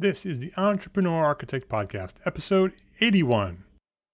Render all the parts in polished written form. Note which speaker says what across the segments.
Speaker 1: This is the Entrepreneur Architect Podcast, episode 81.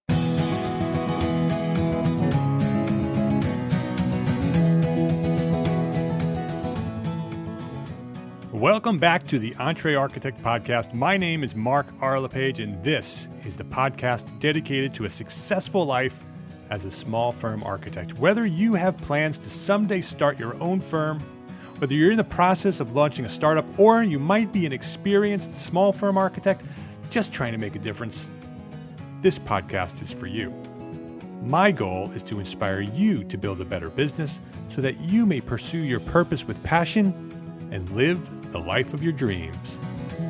Speaker 1: Welcome back to the Entre Architect Podcast. My name is Mark R. LePage, and this is the podcast dedicated to a successful life as a small firm architect. Whether you have plans to someday start your own firm, whether you're in the process of launching a startup, or you might be an experienced small firm architect just trying to make a difference, this podcast is for you. My goal is to inspire you to build a better business so that you may pursue your purpose with passion and live the life of your dreams.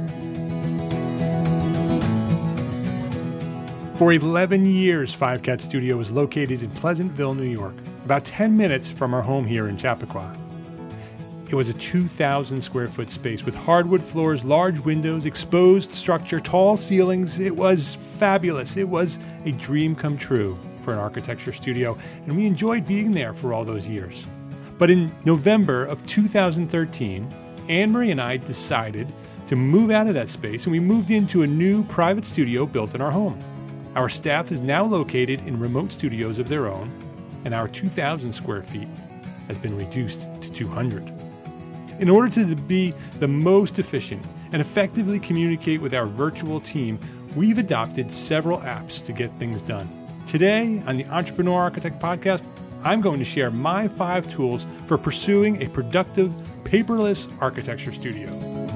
Speaker 1: For 11 years, Five Cat Studio was located in Pleasantville, New York, about 10 minutes from our home here in Chappaqua. It was a 2,000 square foot space with hardwood floors, large windows, exposed structure, tall ceilings. It was fabulous. It was a dream come true for an architecture studio, and we enjoyed being there for all those years. But in November of 2013, Anne-Marie and I decided to move out of that space, and we moved into a new private studio built in our home. Our staff is now located in remote studios of their own, and our 2,000 square feet has been reduced to 200. In order to be the most efficient and effectively communicate with our virtual team, we've adopted several apps to get things done. Today, on the Entrepreneur Architect Podcast, I'm going to share my 5 tools for pursuing a productive, paperless architecture studio.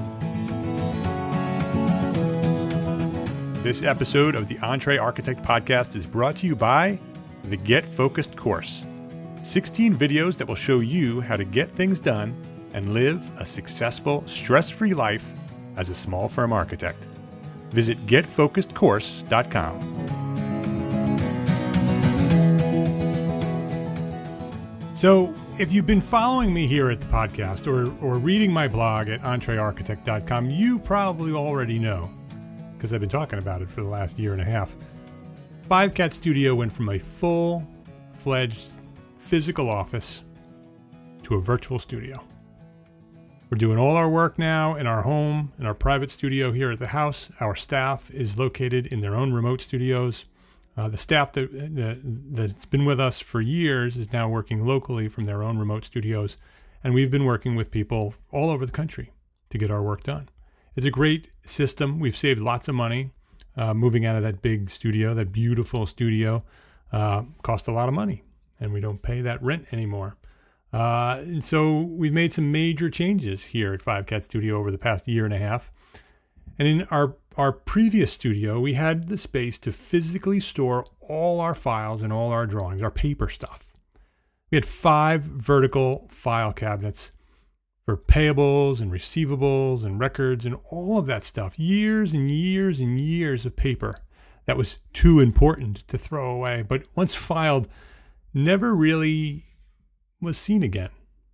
Speaker 1: This episode of the Entre Architect Podcast is brought to you by the Get Focused course. 16 videos that will show you how to get things done and live a successful, stress-free life as a small firm architect. Visit getfocusedcourse.com. So, if you've been following me here at the podcast or reading my blog at entrearchitect.com, you probably already know, because I've been talking about it for the last year and a half. Five Cat Studio went from a full-fledged physical office to a virtual studio. We're doing all our work now in our home, in our private studio here at the house. Our staff is located in their own remote studios. The staff that's been with us for years is now working locally from their own remote studios. And we've been working with people all over the country to get our work done. It's a great system. We've saved lots of money moving out of that big studio, that beautiful studio. Cost a lot of money, and we don't pay that rent anymore. And so we've made some major changes here at Five Cat Studio over the past year and a half. And in our previous studio, we had the space to physically store all our files and all our drawings, our paper stuff. We had 5 vertical file cabinets for payables and receivables and records and all of that stuff. Years and years and years of paper that was too important to throw away, but once filed, never really was seen again.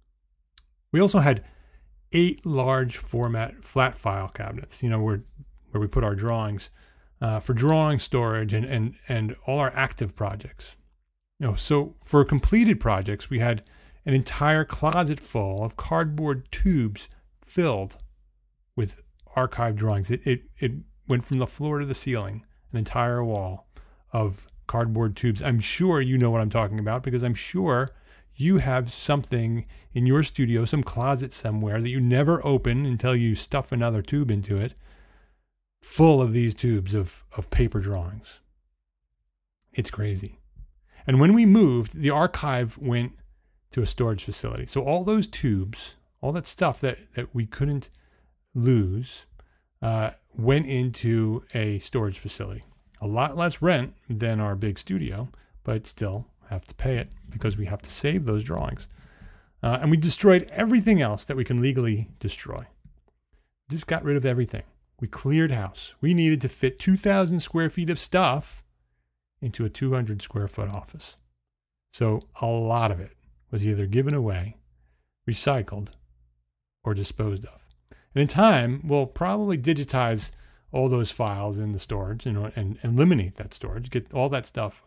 Speaker 1: We also had 8 large format flat file cabinets, where we put our drawings for drawing storage and all our active projects. So for completed projects, we had an entire closet full of cardboard tubes filled with archived drawings. It went from the floor to the ceiling, an entire wall of cardboard tubes. I'm sure you know what I'm talking about, because I'm sure you have something in your studio, some closet somewhere that you never open until you stuff another tube into it, full of these tubes of paper drawings. It's crazy. And when we moved, the archive went to a storage facility. So all those tubes, all that stuff that we couldn't lose, went into a storage facility. A lot less rent than our big studio, but still have to pay it because we have to save those drawings. And we destroyed everything else that we can legally destroy. Just got rid of everything. We cleared house. We needed to fit 2,000 square feet of stuff into a 200 square foot office. So a lot of it was either given away, recycled, or disposed of. And in time, we'll probably digitize all those files in the storage and eliminate that storage, get all that stuff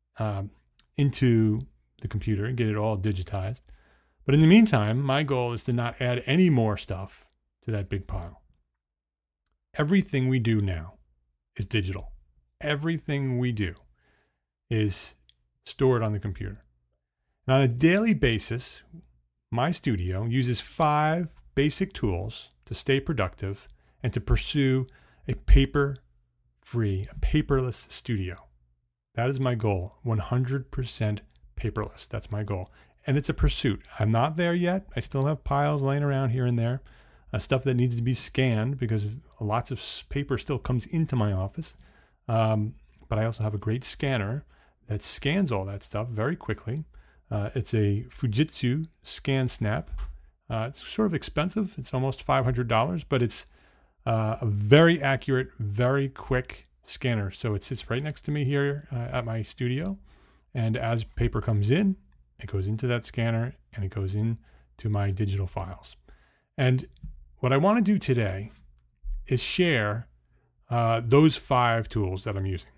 Speaker 1: into the computer and get it all digitized. But in the meantime, my goal is to not add any more stuff to that big pile. Everything we do now is digital. Everything we do is stored on the computer. And on a daily basis, my studio uses 5 basic tools to stay productive and to pursue a paper-free, a paperless studio. That is my goal, 100% paperless. That's my goal. And it's a pursuit. I'm not there yet. I still have piles laying around here and there, stuff that needs to be scanned because lots of paper still comes into my office. But I also have a great scanner that scans all that stuff very quickly. It's a Fujitsu ScanSnap. It's sort of expensive. It's almost $500, but it's a very accurate, very quick scanner. So it sits right next to me here at my studio. And as paper comes in, it goes into that scanner and it goes into my digital files. And what I want to do today is share those 5 tools that I'm using.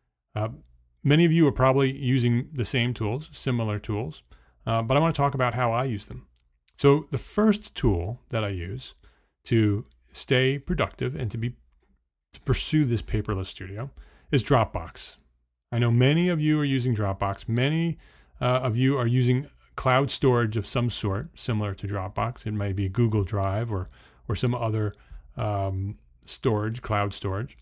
Speaker 1: Many of you are probably using the same tools, similar tools, but I want to talk about how I use them. So the first tool that I use to stay productive and to pursue this paperless studio is Dropbox. I know many of you are using Dropbox. Many of you are using cloud storage of some sort, similar to Dropbox. It might be Google Drive or some other storage, cloud storage.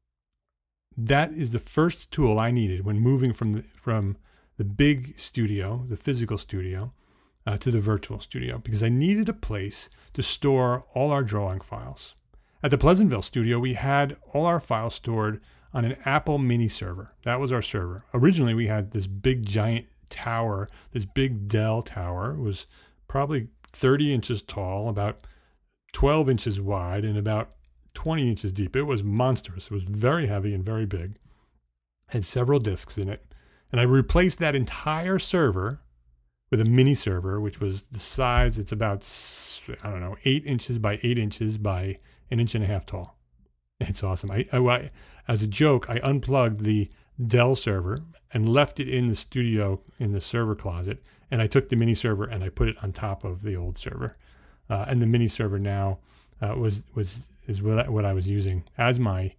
Speaker 1: That is the first tool I needed when moving from the big studio, the physical studio, to the virtual studio, because I needed a place to store all our drawing files. At the Pleasantville studio, we had all our files stored on an Apple mini server. That was our server. Originally, we had this big giant tower, this big Dell tower. It was probably 30 inches tall, about 12 inches wide, and about 20 inches deep. It was monstrous. It was very heavy and very big. Had several disks in it. And I replaced that entire server with a mini server, which was the size, it's about, 8 inches by 8 inches by 1.5 inches tall. It's awesome. I as a joke, I unplugged the Dell server and left it in the studio in the server closet. And I took the mini server and I put it on top of the old server. And the mini server now is what I was using as my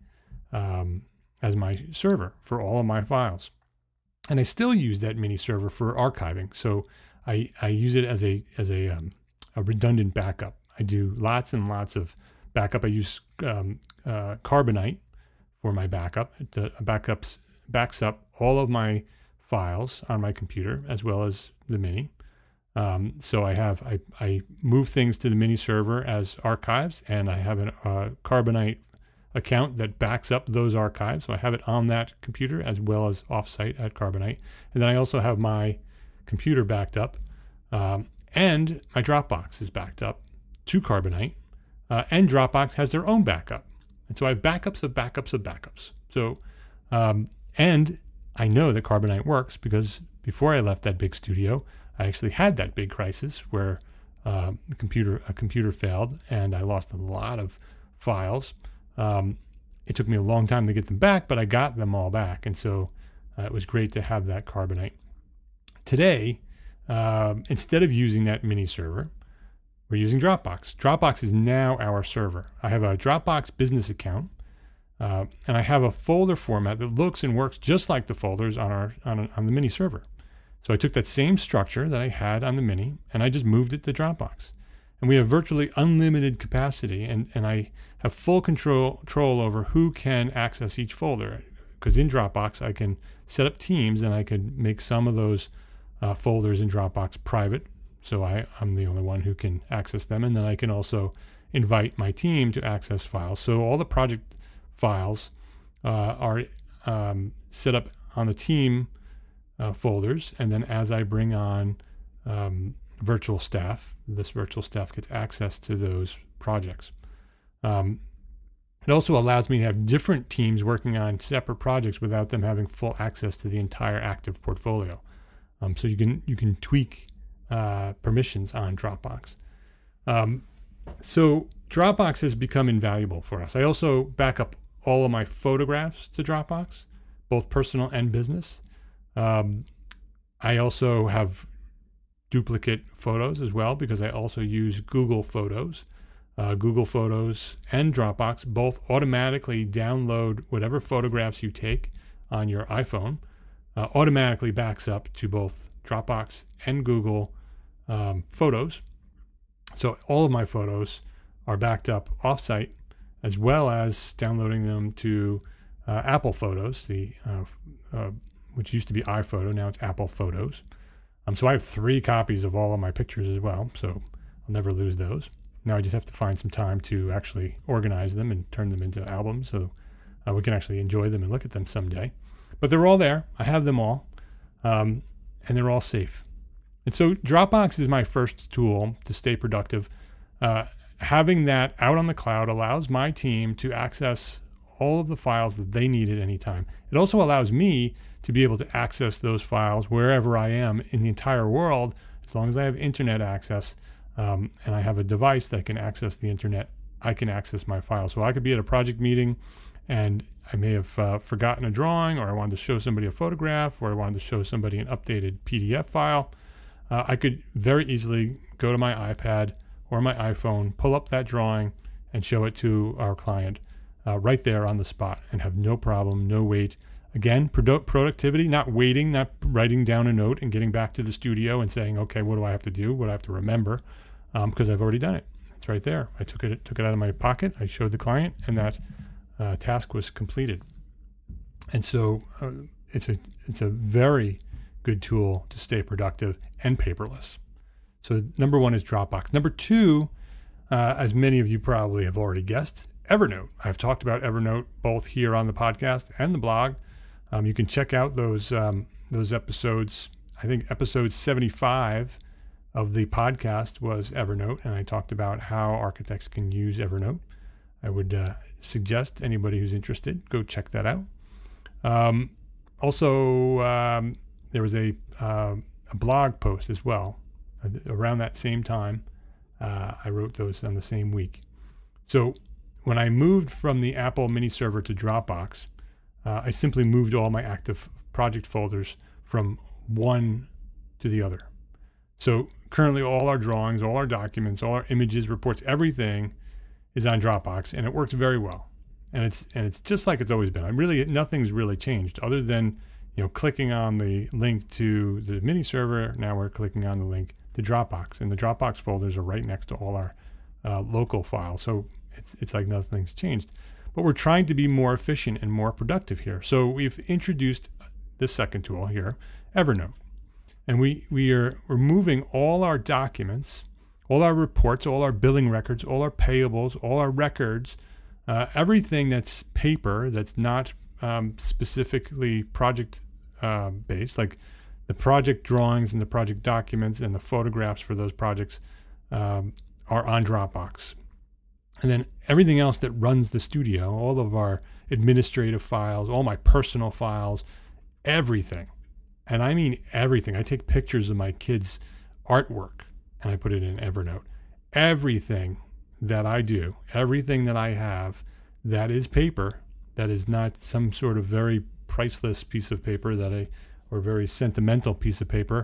Speaker 1: server for all of my files. And I still use that mini server for archiving. So I use it as a redundant backup. I do lots and lots of backup. I use Carbonite for my backup. It backs up all of my files on my computer as well as the mini. So I move things to the mini server as archives, and I have a Carbonite account that backs up those archives. So I have it on that computer as well as offsite at Carbonite. And then I also have my computer backed up, and my Dropbox is backed up to Carbonite, and Dropbox has their own backup. And so I have backups of backups of backups. So, and I know that Carbonite works because before I left that big studio, I actually had that big crisis where a computer failed and I lost a lot of files. It took me a long time to get them back, but I got them all back. And so it was great to have that Carbonite. Today, instead of using that mini server, we're using Dropbox. Dropbox is now our server. I have a Dropbox business account, and I have a folder format that looks and works just like the folders on the mini server. So I took that same structure that I had on the mini, and I just moved it to Dropbox. And we have virtually unlimited capacity, and I have full control over who can access each folder. Because in Dropbox, I can set up teams, and I can make some of those folders in Dropbox private. So I'm the only one who can access them. And then I can also invite my team to access files. So all the project files are set up on the team folders. And then as I bring on virtual staff, this virtual staff gets access to those projects. It also allows me to have different teams working on separate projects without them having full access to the entire active portfolio. So you can tweak permissions on Dropbox. So Dropbox has become invaluable for us. I also back up all of my photographs to Dropbox, both personal and business. I also have duplicate photos as well because I also use Google Photos Google Photos and Dropbox both automatically download whatever photographs you take on your iPhone, automatically backs up to both Dropbox and Google Photos. So all of my photos are backed up offsite, as well as downloading them to Apple Photos, which used to be iPhoto, now it's Apple Photos. So I have 3 copies of all of my pictures as well, so I'll never lose those. Now I just have to find some time to actually organize them and turn them into albums so we can actually enjoy them and look at them someday. But they're all there. I have them all, and they're all safe. And so Dropbox is my first tool to stay productive. Having that out on the cloud allows my team to access all of the files that they need at any time. It also allows me to be able to access those files wherever I am in the entire world, as long as I have internet access and I have a device that can access the internet, I can access my files. So I could be at a project meeting and I may have forgotten a drawing, or I wanted to show somebody a photograph, or I wanted to show somebody an updated PDF file. I could very easily go to my iPad or my iPhone, pull up that drawing and show it to our client right there on the spot and have no problem, no wait. Again, productivity, not waiting, not writing down a note and getting back to the studio and saying, okay, what do I have to do? What do I have to remember? Because I've already done it. It's right there. I took it out of my pocket. I showed the client, and that task was completed. And so it's a very good tool to stay productive and paperless. So number 1 is Dropbox. Number 2, as many of you probably have already guessed, Evernote. I've talked about Evernote both here on the podcast and the blog. You can check out those episodes. I think episode 75 of the podcast was Evernote, and I talked about how architects can use Evernote. I would suggest anybody who's interested, go check that out. Also, there was a blog post as well. Around that same time, I wrote those on the same week. So when I moved from the Apple mini server to Dropbox, I simply moved all my active project folders from one to the other. So currently all our drawings, all our documents, all our images, reports, everything is on Dropbox, and it works very well. And it's just like it's always been. Nothing's really changed other than, clicking on the link to the mini server. Now we're clicking on the link to Dropbox, and the Dropbox folders are right next to all our local files. So it's like nothing's changed. But we're trying to be more efficient and more productive here. So we've introduced this second tool here, Evernote. And we're moving all our documents, all our reports, all our billing records, all our payables, all our records, everything that's paper, that's not specifically project based, like the project drawings and the project documents and the photographs for those projects are on Dropbox. And then everything else that runs the studio, all of our administrative files, all my personal files, everything. And I mean everything. I take pictures of my kids' artwork and I put it in Evernote. Everything that I do, everything that I have that is paper, that is not some sort of very priceless piece of paper or very sentimental piece of paper.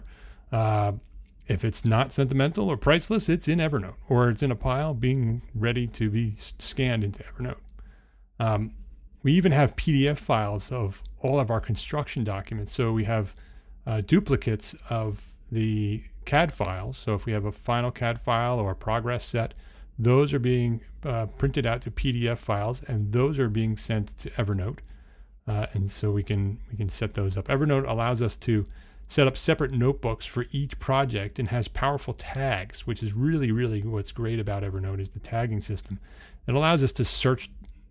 Speaker 1: If it's not sentimental or priceless, it's in Evernote, or it's in a pile being ready to be scanned into Evernote. We even have PDF files of all of our construction documents. So we have duplicates of the CAD files. So if we have a final CAD file or a progress set, those are being printed out to PDF files, and those are being sent to Evernote. And so we can set those up. Evernote allows us to set up separate notebooks for each project and has powerful tags, which is really, really what's great about Evernote is the tagging system. It allows us to search,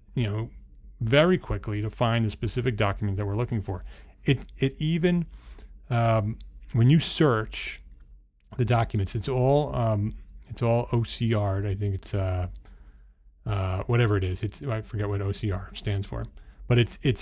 Speaker 1: very quickly to find the specific document that we're looking for. It even, when you search the documents, it's all OCR'd. I think it's whatever it is. I forget what OCR stands for, but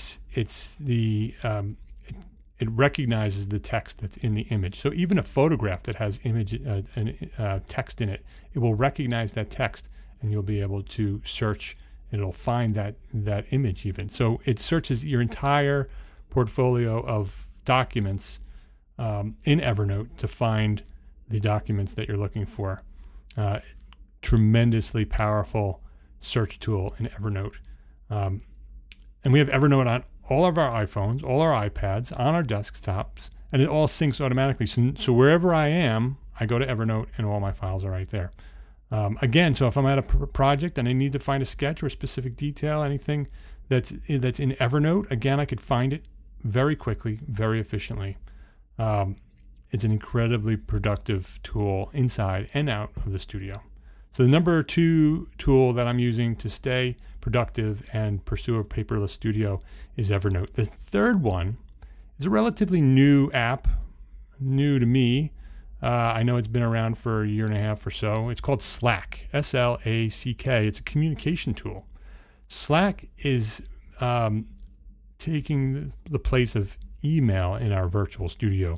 Speaker 1: it recognizes the text that's in the image. So even a photograph that has text in it, it will recognize that text, and you'll be able to search, and it'll find that image even. So it searches your entire portfolio of documents in Evernote to find the documents that you're looking for. tremendously powerful search tool in Evernote. And we have Evernote on all of our iPhones, all our iPads, on our desktops, and it all syncs automatically. So wherever I am, I go to Evernote and all my files are right there. Again, so if I'm at a project and I need to find a sketch or a specific detail, anything that's in Evernote, again, I could find it very quickly, very efficiently. It's an incredibly productive tool inside and out of the studio. So the number 2 tool that I'm using to stay productive and pursue a paperless studio is Evernote. The third one is a relatively new app, new to me. I know it's been around for a year and a half or so. It's called Slack, S-L-A-C-K. It's a communication tool. Slack is taking the place of email in our virtual studio.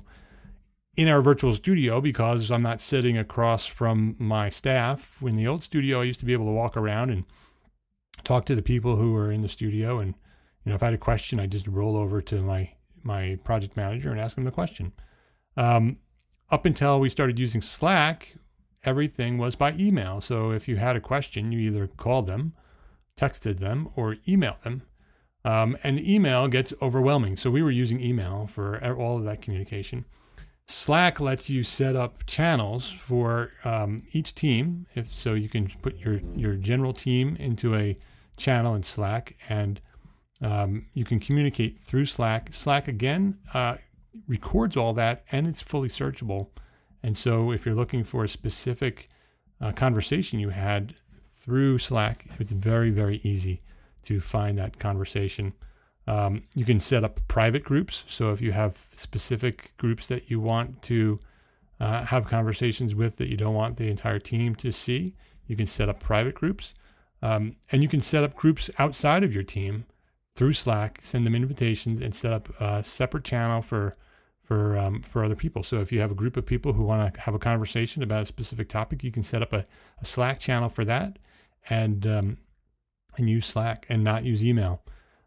Speaker 1: Because I'm not sitting across from my staff. In the old studio, I used to be able to walk around and talk to the people who were in the studio. And, if I had a question, I'd just roll over to my project manager and ask them the question. Up until we started using Slack, everything was by email. So if you had a question, you either called them, texted them, or emailed them. And email gets overwhelming. So we were using email for all of that communication. Slack lets you set up channels for each team. So you can put your general team into a channel in Slack, and you can communicate through Slack. Slack, again, records all that, and it's fully searchable. And so if you're looking for a specific conversation you had through Slack, it's very, very easy to find that conversation. You can set up private groups. So if you have specific groups that you want to have conversations with that you don't want the entire team to see, you can set up private groups. And you can set up groups outside of your team through Slack, send them invitations, and set up a separate channel for other people. So if you have a group of people who want to have a conversation about a specific topic, you can set up a Slack channel for that, and use Slack and not use email.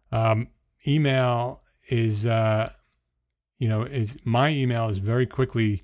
Speaker 1: Email is, my email is very quickly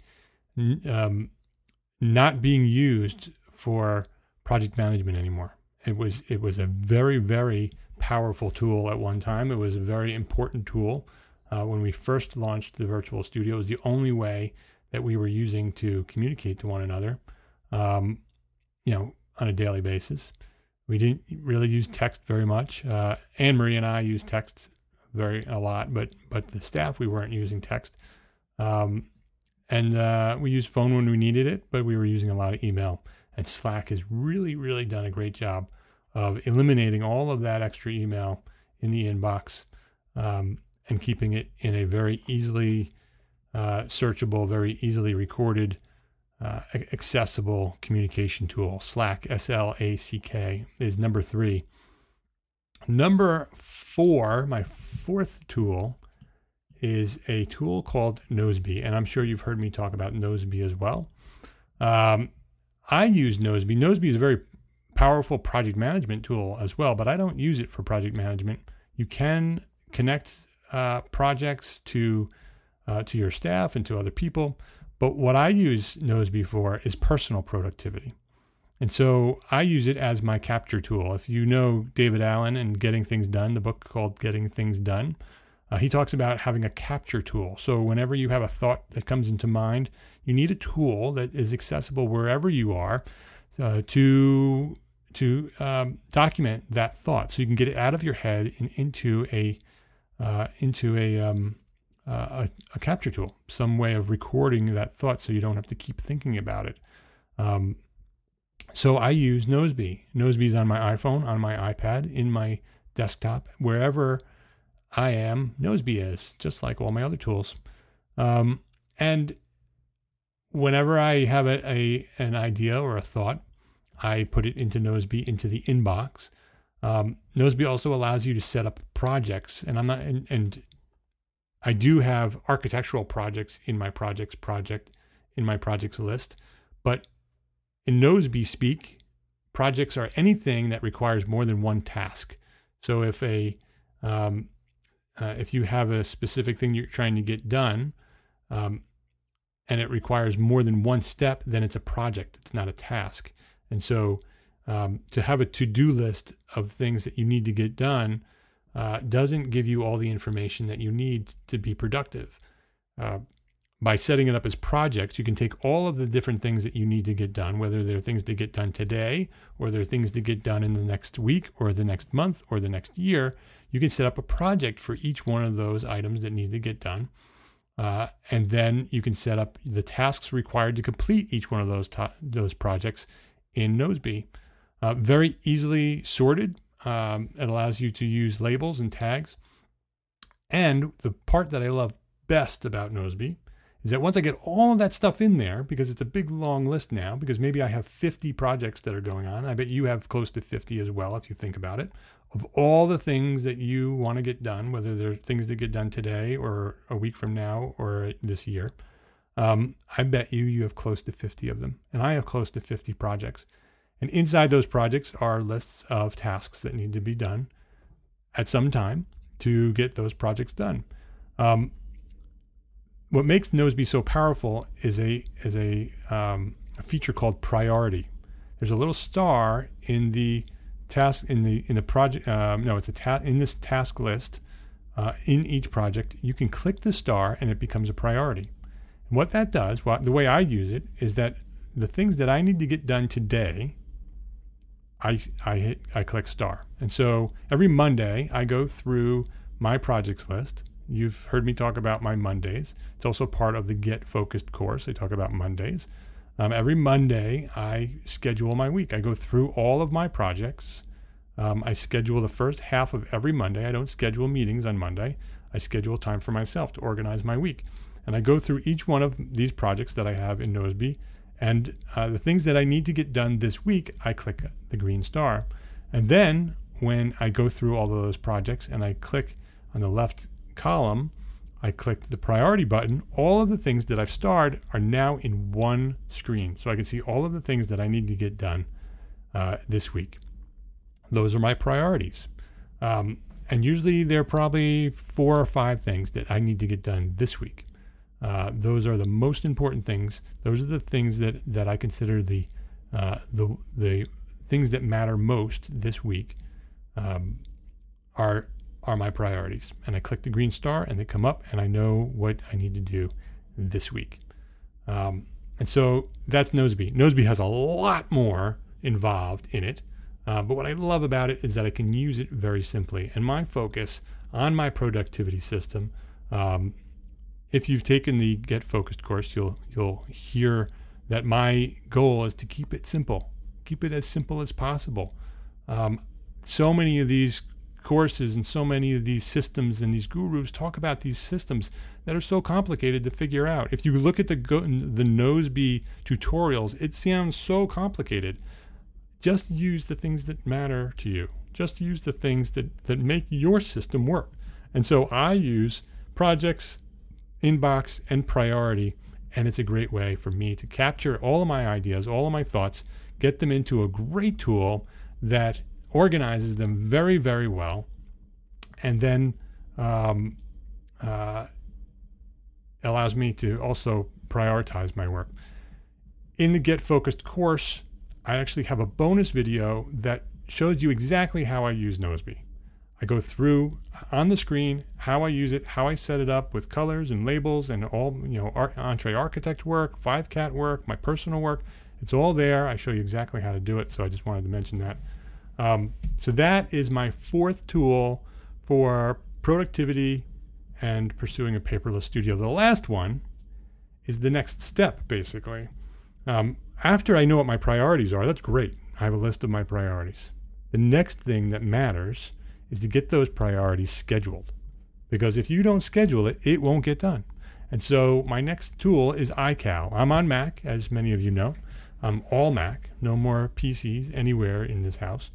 Speaker 1: not being used for project management anymore. It was a very, very powerful tool at one time. It was a very important tool. When we first launched the virtual studio, it was the only way that we were using to communicate to one another, on a daily basis. We didn't really use text very much. Anne-Marie and I use text a lot, but the staff, we weren't using text. And we used phone when we needed it, but we were using a lot of email. And Slack has really, really done a great job of eliminating all of that extra email in the inbox, and keeping it in a very easily searchable, very easily recorded, accessible communication tool. Slack, S-L-A-C-K, is number 3. Number 4, my fourth tool, is a tool called Noseby, and I'm sure you've heard me talk about Noseby as well. I use Noseby. Noseby is a very powerful project management tool as well, but I don't use it for project management. You can connect projects to your staff and to other people, but what I use Noseby for is personal productivity. And so I use it as my capture tool. If you know David Allen and Getting Things Done, the book called Getting Things Done, he talks about having a capture tool. So whenever you have a thought that comes into mind, you need a tool that is accessible wherever you are to document that thought, so you can get it out of your head and into a capture tool, some way of recording that thought, so you don't have to keep thinking about it. So I use Noseby. Noseby is on my iPhone, on my iPad, in my desktop, wherever I am, Noseby is, just like all my other tools. And whenever I have an idea or a thought, I put it into Noseby, into the inbox. Noseby also allows you to set up projects, and and I do have architectural projects in my projects list, but in Noseby speak, projects are anything that requires more than one task. So if you have a specific thing you're trying to get done, and it requires more than one step, then it's a project. It's not a task. And so to have a to-do list of things that you need to get done doesn't give you all the information that you need to be productive. By setting it up as projects, you can take all of the different things that you need to get done, whether they're things to get done today, or they're things to get done in the next week, or the next month, or the next year. You can set up a project for each one of those items that need to get done. And then you can set up the tasks required to complete each one of those projects in Nozbe. Very easily sorted. It allows you to use labels and tags. And the part that I love best about Nozbe is that once I get all of that stuff in there, because it's a big long list now, because maybe I have 50 projects that are going on. I bet you have close to 50 as well, if you think about it, of all the things that you want to get done, whether they're things that get done today or a week from now or this year. I bet you have close to 50 of them, and I have close to 50 projects. And inside those projects are lists of tasks that need to be done at some time to get those projects done. What makes Nozbe so powerful is a feature called priority. There's a little star in the task in the project. In this task list in each project. You can click the star and it becomes a priority. And what that does, the way I use it, is that the things that I need to get done today, I click star. And so every Monday I go through my projects list. You've heard me talk about my Mondays. It's also part of the Get Focused course. I talk about Mondays. Every Monday, I schedule my week. I go through all of my projects. I schedule the first half of every Monday. I don't schedule meetings on Monday. I schedule time for myself to organize my week. And I go through each one of these projects that I have in Nozbe. And the things that I need to get done this week, I click the green star. And then when I go through all of those projects and I click on the left column, I click the priority button, all of the things that I've starred are now in one screen. So I can see all of the things that I need to get done this week. Those are my priorities. And usually there are probably 4 or 5 things that I need to get done this week. Those are the most important things. Those are the things that I consider the things that matter most this week are my priorities. And I click the green star and they come up and I know what I need to do this week. And so that's Nozbe. Nozbe has a lot more involved in it. But what I love about it is that I can use it very simply. And my focus on my productivity system, if you've taken the Get Focused course, you'll hear that my goal is to keep it simple. Keep it as simple as possible. So many of these courses and so many of these systems and these gurus talk about these systems that are so complicated to figure out. If you look at the Nozbe tutorials, it sounds so complicated. Just use the things that matter to you. Just use the things that make your system work. And so I use projects, inbox, and priority, and it's a great way for me to capture all of my ideas, all of my thoughts, get them into a great tool that organizes them very, very well, and then allows me to also prioritize my work. In the Get Focused course, I actually have a bonus video that shows you exactly how I use Nozbe. I go through on the screen how I use it, how I set it up with colors and labels and all, Entree Architect work, 5Cat work, my personal work. It's all there. I show you exactly how to do it, so I just wanted to mention that. So that is my 4th tool for productivity and pursuing a paperless studio. The last one is the next step, basically. After I know what my priorities are, that's great. I have a list of my priorities. The next thing that matters is to get those priorities scheduled. Because if you don't schedule it, it won't get done. And so my next tool is iCal. I'm on Mac, as many of you know. I'm all Mac, no more PCs anywhere in this house.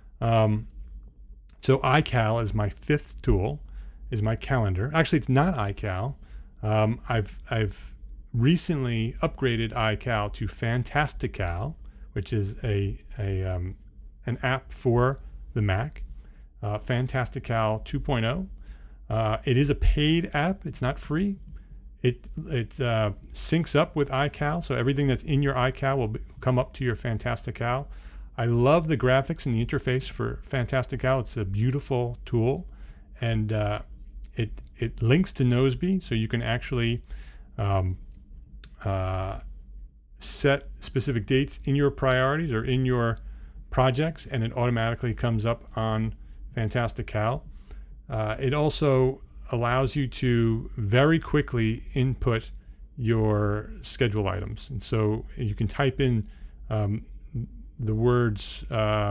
Speaker 1: So iCal is my 5th tool, is my calendar. Actually, it's not iCal. I've recently upgraded iCal to Fantastical, which is an app for the Mac. Fantastical 2.0. It is a paid app. It's not free. It syncs up with iCal, so everything that's in your iCal will come up to your Fantastical. I love the graphics and the interface for Fantastical. It's a beautiful tool, and it links to Nozbe, so you can actually set specific dates in your priorities or in your projects, and it automatically comes up on Fantastical. It also allows you to very quickly input your schedule items. And so you can type in the words,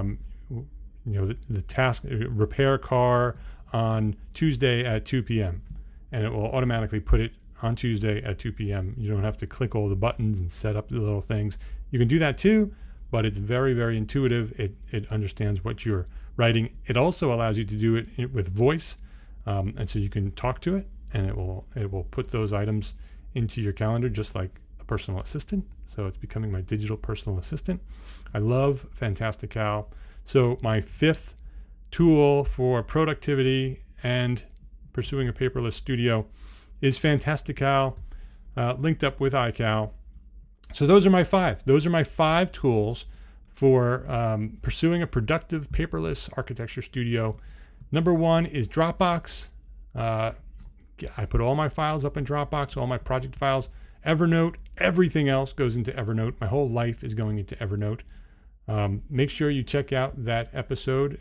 Speaker 1: the task, repair car on Tuesday at 2 p.m. And it will automatically put it on Tuesday at 2 p.m. You don't have to click all the buttons and set up the little things. You can do that too, but it's very, very intuitive. It understands what you're writing. It also allows you to do it with voice. And so you can talk to it, and it will put those items into your calendar just like a personal assistant. So it's becoming my digital personal assistant. I love Fantastical. So my fifth tool for productivity and pursuing a paperless studio is Fantastical, linked up with iCal. So those are my five. Those are my 5 tools for pursuing a productive paperless architecture studio. Number 1 is Dropbox. I put all my files up in Dropbox, all my project files. Evernote, everything else goes into Evernote. My whole life is going into Evernote. Make sure you check out that episode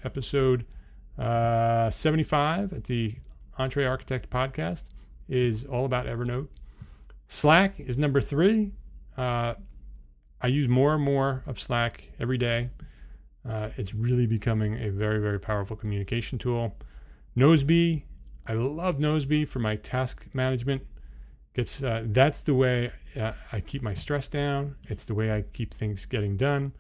Speaker 1: 75 at the Entree Architect podcast is all about Evernote. Slack is number 3. I use more and more of Slack every day. It's really becoming a very, very powerful communication tool. Nozbe, I love Nozbe for my task management. That's the way I keep my stress down. It's the way I keep things getting done.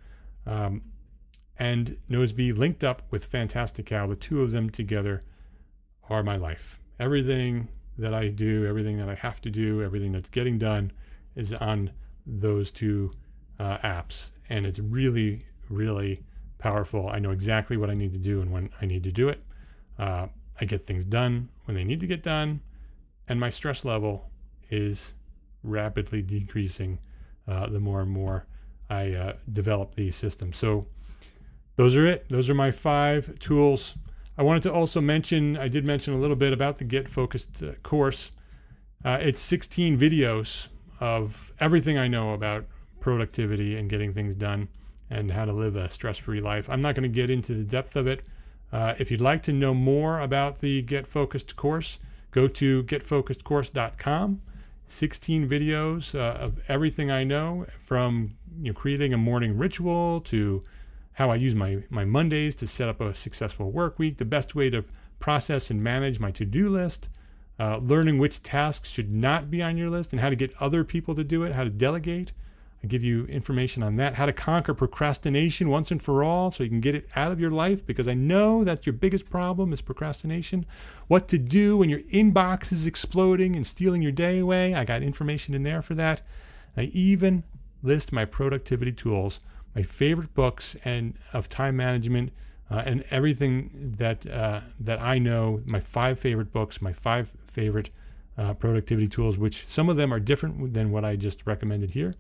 Speaker 1: And Nozbe linked up with Fantastical, the two of them together are my life. Everything that I do, everything that I have to do, everything that's getting done is on those two apps. And it's really, really powerful. I know exactly what I need to do and when I need to do it. I get things done when they need to get done, and my stress level is rapidly decreasing the more and more I develop these systems. So those are it. Those are my 5 tools. I wanted to also mention, I did mention a little bit about the Get Focused course. It's 16 videos of everything I know about productivity and getting things done and how to live a stress-free life. I'm not going to get into the depth of it. If you'd like to know more about the Get Focused course, go to getfocusedcourse.com. 16 videos of everything I know, from creating a morning ritual to how I use my Mondays to set up a successful work week, the best way to process and manage my to-do list, learning which tasks should not be on your list and how to get other people to do it, how to delegate. I give you information on that, how to conquer procrastination once and for all so you can get it out of your life, because I know that your biggest problem is procrastination. What to do when your inbox is exploding and stealing your day away. I got information in there for that. I even list my productivity tools, my favorite books and of time management, and everything that I know, my 5 favorite books, my 5 favorite productivity tools, which some of them are different than what I just recommended here.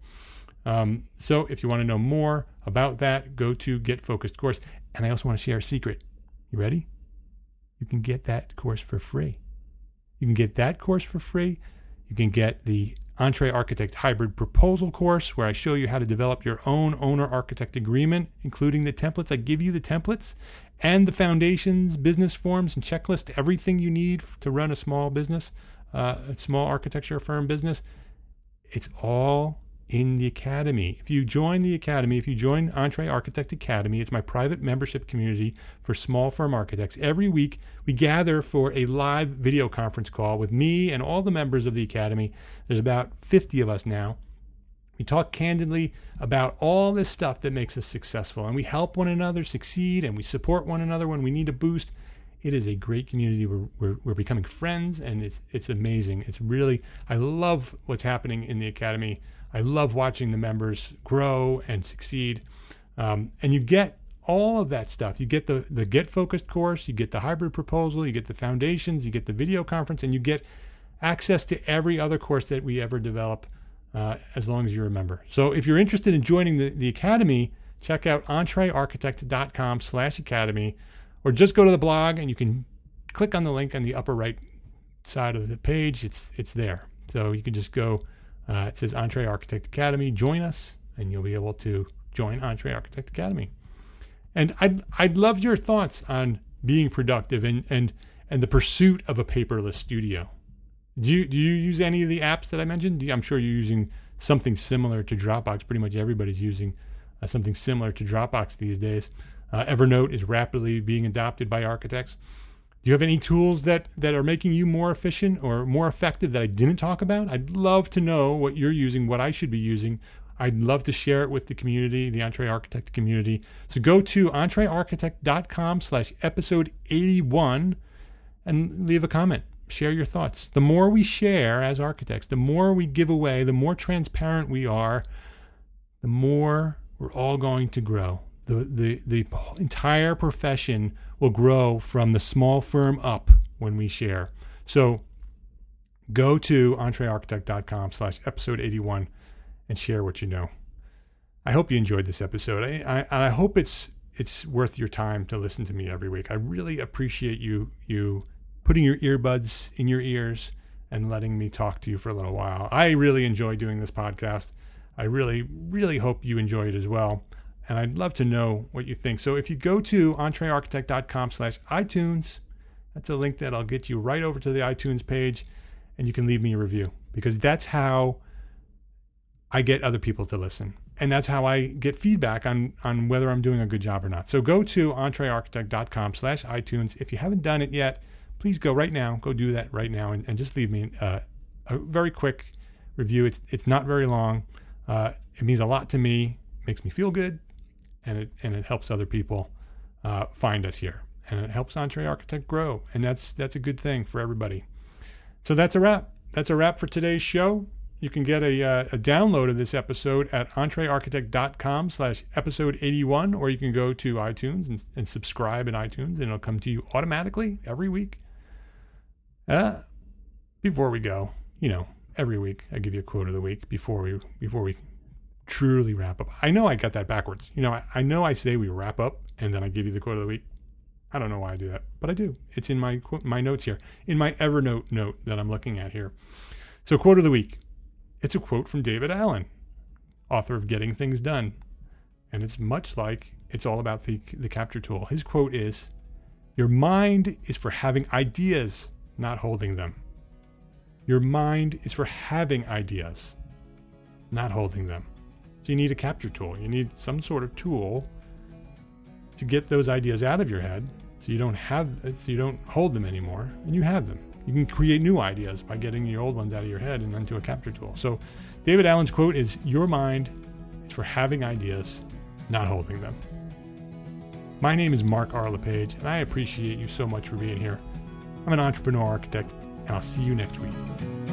Speaker 1: So if you want to know more about that, go to Get Focused Course. And I also want to share a secret. You ready? You can get that course for free. You can get that course for free. You can get the Entree Architect Hybrid Proposal course, where I show you how to develop your own owner-architect agreement, including the templates. I give you the templates and the foundations, business forms, and checklist, everything you need to run a small business, a small architecture firm business. It's all in the Academy. If you join the Academy, if you join Entree Architect Academy, it's my private membership community for small firm architects. Every week, we gather for a live video conference call with me and all the members of the Academy. There's about 50 of us now. We talk candidly about all this stuff that makes us successful, and we help one another succeed, and we support one another when we need a boost. It is a great community. We're becoming friends, and it's amazing. It's really, I love what's happening in the Academy. I love watching the members grow and succeed. And you get all of that stuff. You get the Get Focused course, you get the hybrid proposal, you get the foundations, you get the video conference, and you get access to every other course that we ever develop, as long as you remember. So if you're interested in joining the Academy, check out entrearchitect.com/academy, or just go to the blog and you can click on the link on the upper right side of the page. It's there. So you can just go, it says Entre Architect Academy, join us, and you'll be able to join Entre Architect Academy. And I'd love your thoughts on being productive and the pursuit of a paperless studio. Do you use any of the apps that I mentioned? I'm sure you're using something similar to Dropbox. Pretty much everybody's using something similar to Dropbox these days. Evernote is rapidly being adopted by architects. Do you have any tools that are making you more efficient or more effective that I didn't talk about? I'd love to know what you're using, what I should be using. I'd love to share it with the community, the Entre Architect community. So go to entrearchitect.com/episode 81 and leave a comment. Share your thoughts. The more we share as architects, the more we give away, the more transparent we are, the more we're all going to grow. The entire profession will grow from the small firm up when we share. So go to entrearchitect.com/episode 81 and share what you know. I hope you enjoyed this episode. I hope it's worth your time to listen to me every week. I really appreciate you putting your earbuds in your ears and letting me talk to you for a little while. I really enjoy doing this podcast. I really, really hope you enjoy it as well. And I'd love to know what you think. So if you go to entrearchitect.com/iTunes, that's a link that'll get you right over to the iTunes page, and you can leave me a review, because that's how I get other people to listen. And that's how I get feedback on whether I'm doing a good job or not. So go to entrearchitect.com/iTunes. If you haven't done it yet, please go right now. Go do that right now and just leave me a very quick review. It's not very long. It means a lot to me. It makes me feel good. And it helps other people find us here, and it helps Entre Architect grow, and that's a good thing for everybody. So that's a wrap. That's a wrap for today's show. You can get a download of this episode at entrearchitect.com/episode 81, or you can go to iTunes and subscribe in iTunes, and it'll come to you automatically every week. Before we go, every week I give you a quote of the week before we truly wrap up. I know I got that backwards. I know I say we wrap up and then I give you the quote of the week. I don't know why I do that, but I do. It's in my notes here, in my Evernote note that I'm looking at here. So quote of the week. It's a quote from David Allen, author of Getting Things Done. And it's much like it's all about the capture tool. His quote is, "Your mind is for having ideas, not holding them." Your mind is for having ideas, not holding them. So you need a capture tool. You need some sort of tool to get those ideas out of your head, so you don't hold them anymore, and you have them. You can create new ideas by getting the old ones out of your head and into a capture tool. So David Allen's quote is, "Your mind is for having ideas, not holding them." My name is Mark R. LePage, and I appreciate you so much for being here. I'm an entrepreneur architect, and I'll see you next week.